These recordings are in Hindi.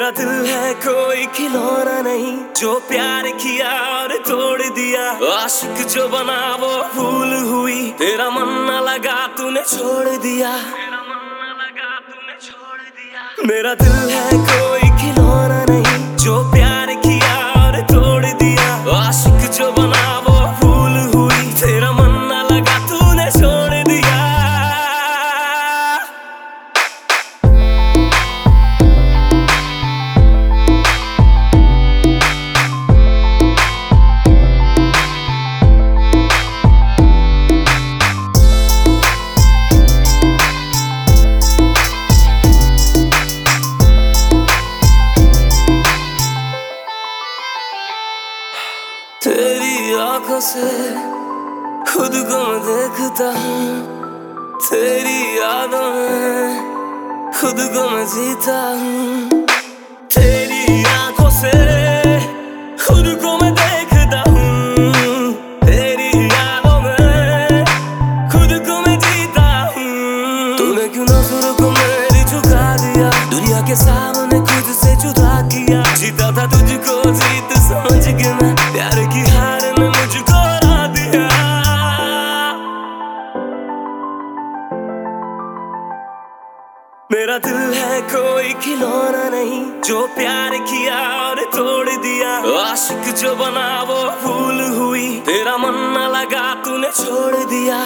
मेरा दिल है कोई खिलौना नहीं, जो प्यार किया और तोड़ दिया। आशिक जो बना वो भूल हुई, तेरा मन न लगा तूने छोड़ दिया। मेरा दिल है कोई खिलौना नहीं, जो प्यार किया और तोड़ दिया। आशिक जो बना वो भूल हुई, तेरा मन न लगा तूने छोड़ दिया। तेरी आंखों से खुद को मैं देखता हूँ, तेरी यादों में खुद को मैं जीता हूँ। तेरी आंखों से खुद को मैं देखता हूँ, तेरी यादों में खुद को मैं जीता हूँ। तूने क्यों नज़रों को मेरी झुका दिया, दुनिया के सामने खुद से जुदा किया। जीता था तुझको जीत समझ के मैं, प्यार की हार ने मुझको हरा दिया। मेरा दिल है कोई खिलौना नहीं, जो प्यार किया और तोड़ दिया। आशिक जो बना वो भूल हुई, तेरा मन न लगा तूने छोड़ दिया।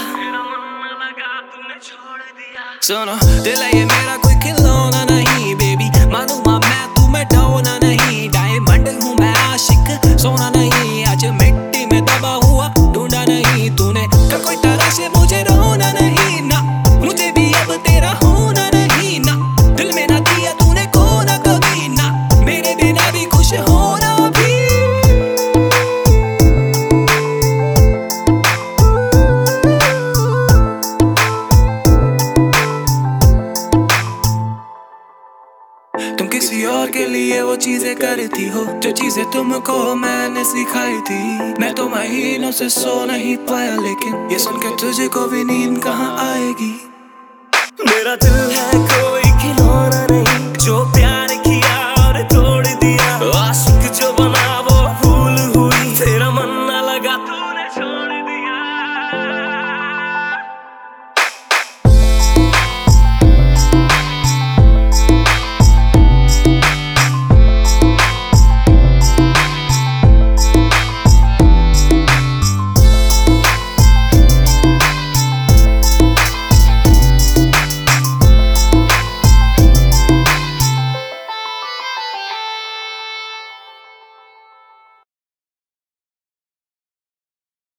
सुनो दिल है ये मेरा कोई खिलौना नहीं, बेबी मानूंगा मैं तुम्हें ढोना नहीं। डायमंड हूँ मैं आशिक सोना नहीं, आज मिट्टी में दबा हुआ ढूंढा नहीं तूने। कल कोई तरह से मुझे रोना नहीं ना, मुझे भी अब तेरा होना नहीं ना। दिल में ना दिया तूने खोना कभी ना, मेरे बिना भी खुश होना भी। तुम किसी और के लिए वो चीजें करती हो, जो चीजें तुमको मैंने सिखाई थी। मैं तो महीनों से सो नहीं पाया, लेकिन ये सुन के तुझे को भी नींद कहाँ आएगी। मेरा दिल है कोई